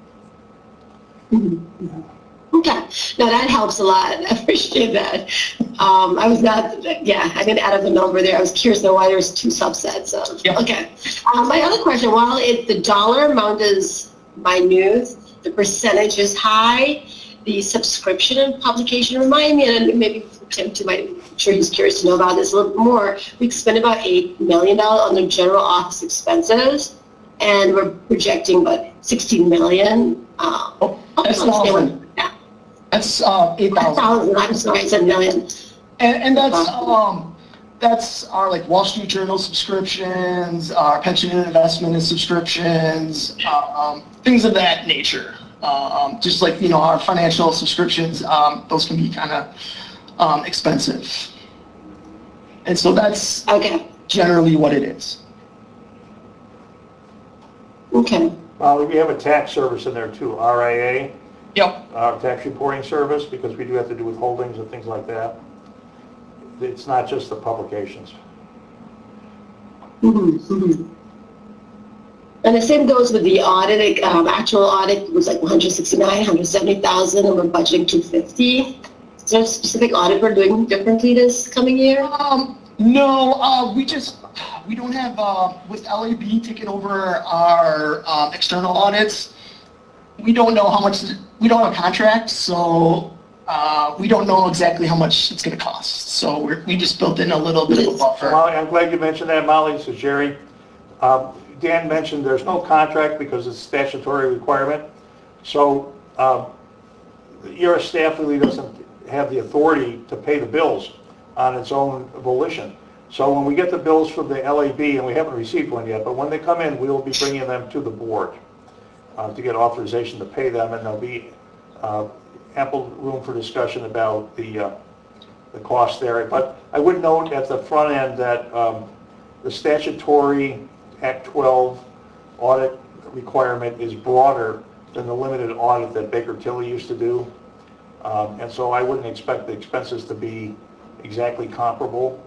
[SPEAKER 3] Okay, no, that helps a lot. I appreciate that. I didn't add up the number there. I was curious though why there's 2 subsets of.
[SPEAKER 9] Yep.
[SPEAKER 3] Okay. My other question, while the dollar amount is minute, the percentage is high, the subscription and publication, remind me, and maybe Tim too, I'm sure he's curious to know about this a little bit more. We spend about $8 million on the general office expenses, and we're projecting about $16 million.
[SPEAKER 9] That's awesome. That's 8,000.
[SPEAKER 3] I'm sorry, I said million.
[SPEAKER 9] And that's our like Wall Street Journal subscriptions, our pension and investment subscriptions, things of that nature. Just like our financial subscriptions, those can be kind of expensive. And so that's generally what it is.
[SPEAKER 3] Okay.
[SPEAKER 4] We have a tax service in there too, RIA.
[SPEAKER 9] Yep.
[SPEAKER 4] Tax reporting service, because we do have to do withholdings and things like that. It's not just the publications.
[SPEAKER 3] And And the same goes with the audit. Actual audit was like 169, 170,000, and we're budgeting 250. Is there a specific audit we're doing differently this coming year?
[SPEAKER 9] No, we don't have, with LAB taking over our external audits, we don't know how much, we don't have a contract, so we don't know exactly how much it's going to cost. So we just built in a little bit of a buffer.
[SPEAKER 4] Molly, I'm glad you mentioned that, Molly. This is Jerry. Dan mentioned there's no contract because it's a statutory requirement. So your staff really doesn't have the authority to pay the bills on its own volition. So when we get the bills from the LAB, and we haven't received one yet, but when they come in, we'll be bringing them to the board to get authorization to pay them, and there'll be ample room for discussion about the cost there. But I would note at the front end that the statutory Act 12 audit requirement is broader than the limited audit that Baker Tilly used to do. And so I wouldn't expect the expenses to be exactly comparable.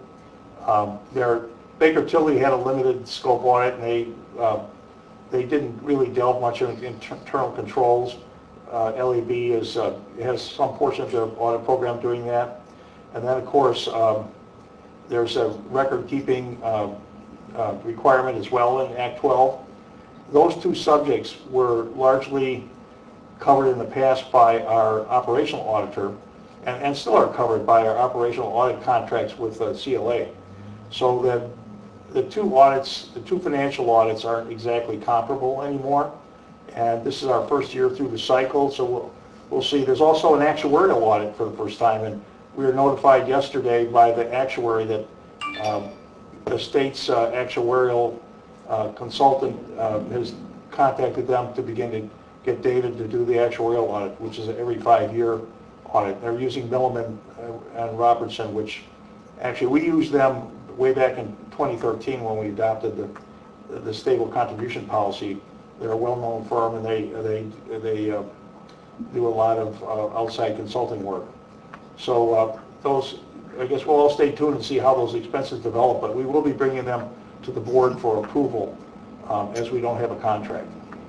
[SPEAKER 4] Baker Tilly had a limited scope audit, and they didn't really delve much into internal controls. LAB has some portion of the audit program doing that. And then, of course, there's a record-keeping requirement as well in Act 12. Those two subjects were largely covered in the past by our operational auditor, and still are covered by our operational audit contracts with CLA. So that the two audits, the two financial audits, aren't exactly comparable anymore. And this is our first year through the cycle, so we'll see. There's also an actuarial audit for the first time, and we were notified yesterday by the actuary that the state's actuarial consultant has contacted them to begin to get data to do the actuarial audit, which is an every 5-year audit. They're using Milliman and Robertson, which actually we used them way back in 2013 when we adopted the stable contribution policy. They're a well-known firm, and they do a lot of outside consulting work. So those, I guess we'll all stay tuned and see how those expenses develop, but we will be bringing them to the board for approval as we don't have a contract.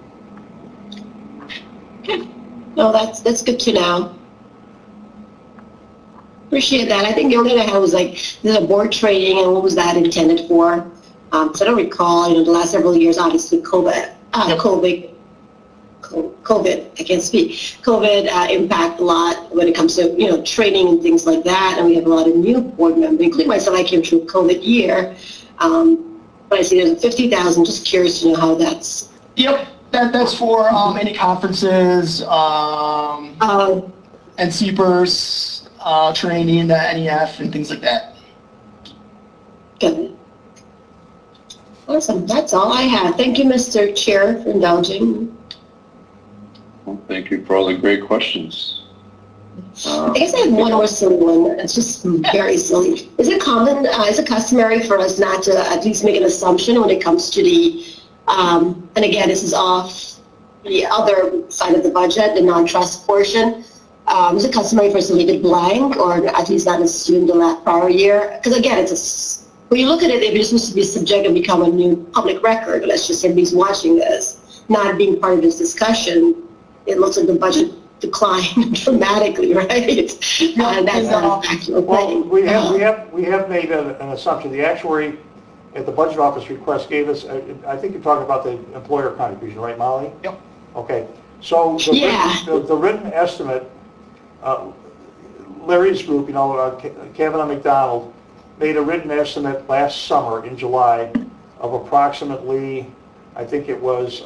[SPEAKER 3] Okay. No, that's good to know. Appreciate that. I think the only thing I had was like the board training, and what was that intended for? So I don't recall, the last several years, obviously COVID, I can't speak. COVID impact a lot when it comes to, training and things like that. And we have a lot of new board members, including myself. I came through a COVID year. But I see there's 50,000. Just curious to know how that's.
[SPEAKER 9] Yep, that's for any conferences, and CPERS, training, the NEF, and things like that.
[SPEAKER 3] Good. Awesome. That's all I have. Thank you, Mr. Chair, for indulging.
[SPEAKER 2] Well, thank you for all the great questions.
[SPEAKER 3] I guess I have one more silly one. It's just very silly. Is it customary for us not to at least make an assumption when it comes to the, and again, this is off the other side of the budget, the non-trust portion. Is it customary for us to leave it blank, or at least not assume the prior year? Because again, when you look at it, if you're supposed to be subject and become a new public record, let's just say everybody's watching this, not being part of this discussion, it looks like the budget declined dramatically, right? And that's not an actual thing.
[SPEAKER 4] We have made an assumption. The actuary at the budget office request gave us, I think you're talking about the employer contribution, right, Molly?
[SPEAKER 9] Yep.
[SPEAKER 4] Okay. So the written estimate, Larry's group, Kavanaugh McDonald, made a written estimate last summer in July of approximately, I think it was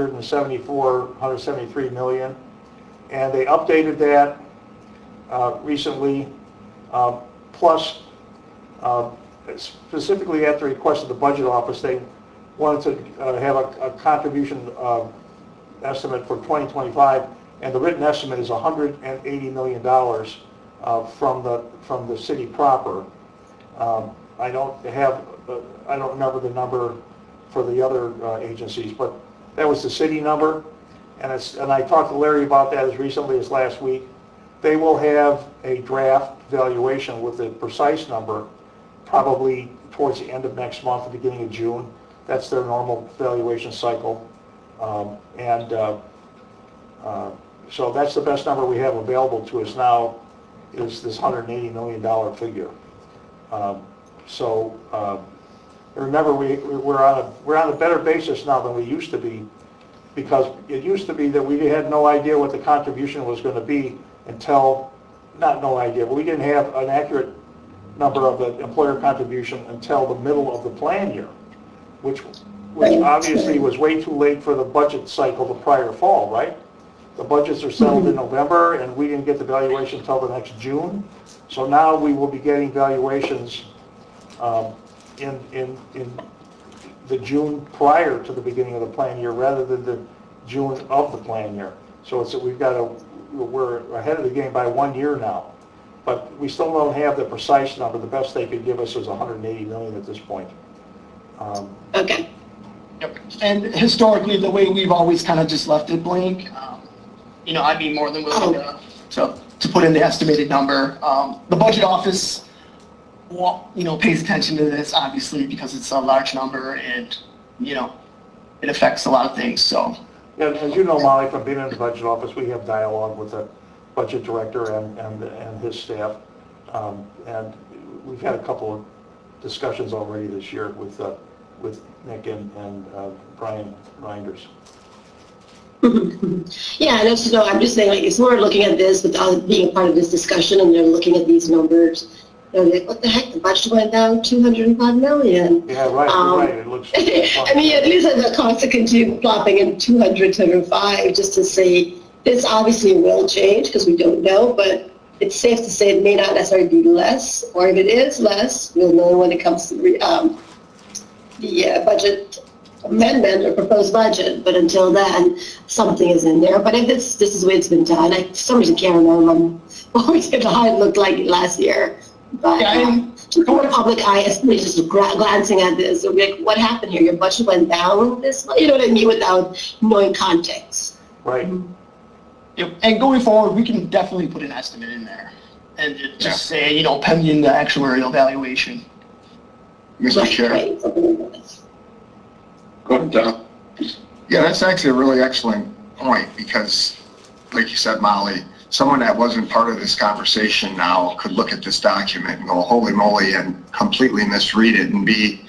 [SPEAKER 4] 173 million. And they updated that recently, plus specifically at the request of the budget office, they wanted to have a contribution estimate for 2025, and the written estimate is $180 million from the city proper. I don't remember the number for the other agencies, but that was the city number. And I talked to Larry about that as recently as last week. They will have a draft valuation with the precise number probably towards the end of next month, the beginning of June. That's their normal valuation cycle. So that's the best number we have available to us now, is this $180 million figure. Remember, we're on a better basis now than we used to be, because it used to be that we had no idea what the contribution was going to be until, not no idea, but we didn't have an accurate number of the employer contribution until the middle of the plan year, which obviously was way too late for the budget cycle the prior fall, right? The budgets are settled in November, and we didn't get the valuation until the next June. So now we will be getting valuations in the June prior to the beginning of the plan year, rather than the June of the plan year. So we're ahead of the game by 1 year now, but we still don't have the precise number. The best they could give us is 180 million at this point.
[SPEAKER 3] Okay.
[SPEAKER 9] Yep. And historically, the way we've always kind of just left it blank, I'd be more than willing to put in the estimated number. The budget office, pays attention to this, obviously, because it's a large number, and, it affects a lot of things, so.
[SPEAKER 4] Yeah, as you know, Molly, from being in the budget office, we have dialogue with the budget director and his staff. And we've had a couple of discussions already this year with Nick and Brian Reinders.
[SPEAKER 3] Yeah, and as you know, I'm just saying, like, if we're looking at this without being a part of this discussion, and they're looking at these numbers, like, what the heck, the budget went down 205 million.
[SPEAKER 4] Yeah, right, you're right, it looks.
[SPEAKER 3] I mean, at least the costs are continue plopping in 200, 205, just to say, this obviously will change, because we don't know, but it's safe to say it may not necessarily be less, or if it is less, we'll know when it comes to the budget amendment or proposed budget, but until then, something is in there. But if this is the way it's been done, I for some reason can't remember what we did, how it looked like last year. But just for the public eye, especially just glancing at this, it'll be like, what happened here? Your budget went down this, you know what I mean, without knowing context.
[SPEAKER 4] Right.
[SPEAKER 9] Yep. And going forward, we can definitely put an estimate in there, and just say, pending the actuarial evaluation.
[SPEAKER 8] Mr. Chair.
[SPEAKER 3] Right.
[SPEAKER 2] Go ahead, Tom.
[SPEAKER 8] Yeah, that's actually a really excellent point, because, like you said, Molly, someone that wasn't part of this conversation now could look at this document and go, holy moly, and completely misread it and be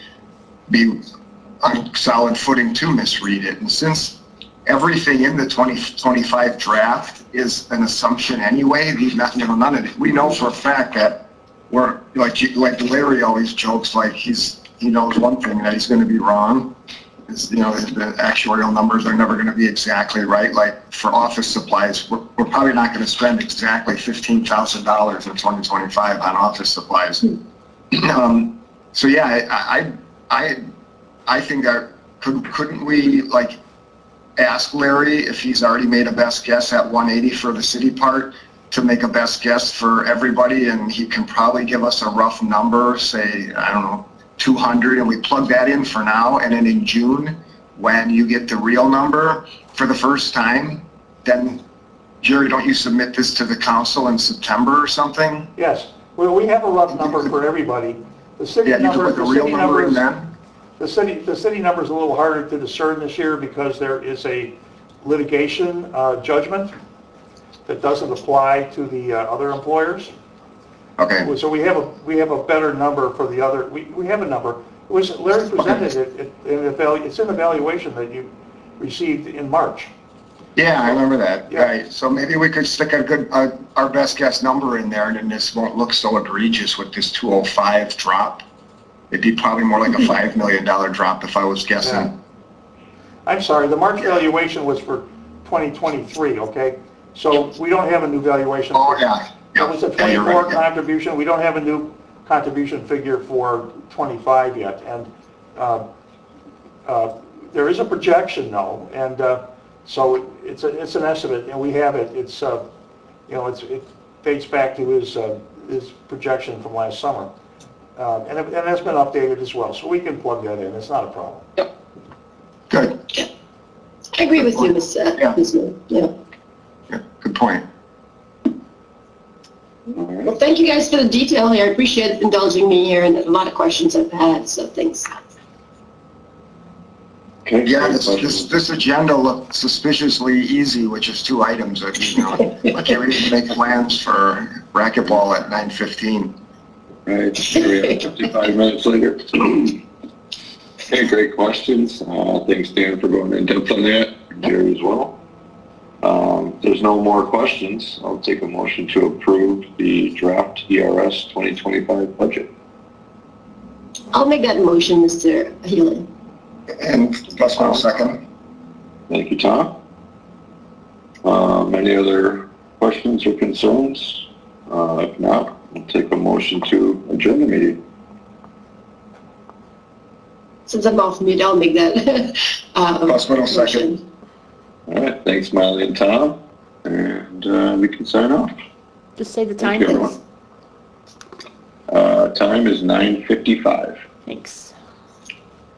[SPEAKER 8] on solid footing to misread it. And since everything in the 2025 draft is an assumption anyway, none of it, we know for a fact that we're, like Larry always jokes, like he knows one thing, that he's going to be wrong. The actuarial numbers are never going to be exactly right. Like for office supplies, we're probably not going to spend exactly $15,000 in 2025 on office supplies. So yeah, I think that couldn't we like ask Larry if he's already made a best guess at 180 for the city part, to make a best guess for everybody, and he can probably give us a rough number, say, I don't know, 200, and we plug that in for now, and then in June, when you get the real number for the first time, then, Jerry, don't you submit this to the council in September or something?
[SPEAKER 4] Yes, well, we have a rough number for everybody. The city
[SPEAKER 8] Yeah, you can
[SPEAKER 4] number,
[SPEAKER 8] put the real number in then?
[SPEAKER 4] the city number is a little harder to discern this year, because there is a litigation judgment that doesn't apply to the other employers.
[SPEAKER 8] Okay.
[SPEAKER 4] So we have a better number for the other. We have a number. Larry presented it. It's in the valuation that you received in March.
[SPEAKER 8] Yeah, I remember that.
[SPEAKER 4] Yeah.
[SPEAKER 8] Right. So maybe we could stick our best guess number in there, and then this won't look so egregious with this 205 drop. It'd be probably more like a $5 million drop if I was guessing.
[SPEAKER 4] Yeah. I'm sorry. The March valuation was for 2023. Okay. So we don't have a new valuation.
[SPEAKER 8] Oh yeah.
[SPEAKER 4] That was a 24 contribution. We don't have a new contribution figure for 25 yet, and there is a projection though, and so it's an estimate, and we have it. It's it dates back to his projection from last summer, and that's been updated as well, so we can plug that in. It's not a problem.
[SPEAKER 3] Yep.
[SPEAKER 8] Good.
[SPEAKER 3] Yeah. I agree with you, Ms. Yeah.
[SPEAKER 8] Good point.
[SPEAKER 3] Well, thank you guys for the detail here. I appreciate indulging me here, and a lot of questions I've had, so thanks.
[SPEAKER 2] Okay,
[SPEAKER 8] Yeah,
[SPEAKER 2] great questions.
[SPEAKER 8] this agenda looked suspiciously easy, which is 2 items. Like you're ready to make plans for racquetball at 9:15.
[SPEAKER 2] Right, here we are 55 minutes later. Okay, great questions. Thanks, Dan, for going in depth on that. Jerry as well. If there's no more questions, I'll take a motion to approve the draft ERS 2025 budget.
[SPEAKER 3] I'll make that motion, Mr. Healy.
[SPEAKER 8] And plus 1 second.
[SPEAKER 2] Thank you, Tom. Any other questions or concerns? If not, I'll take a motion to adjourn the meeting.
[SPEAKER 3] Since I'm off mute, I'll make that
[SPEAKER 8] Plus 1 second.
[SPEAKER 3] motion.
[SPEAKER 2] All right, thanks, Miley and Tom. And we can sign off.
[SPEAKER 1] Just say the
[SPEAKER 2] Thank
[SPEAKER 1] time,
[SPEAKER 2] you,
[SPEAKER 1] please.
[SPEAKER 2] everyone. Time is 9:55.
[SPEAKER 1] Thanks.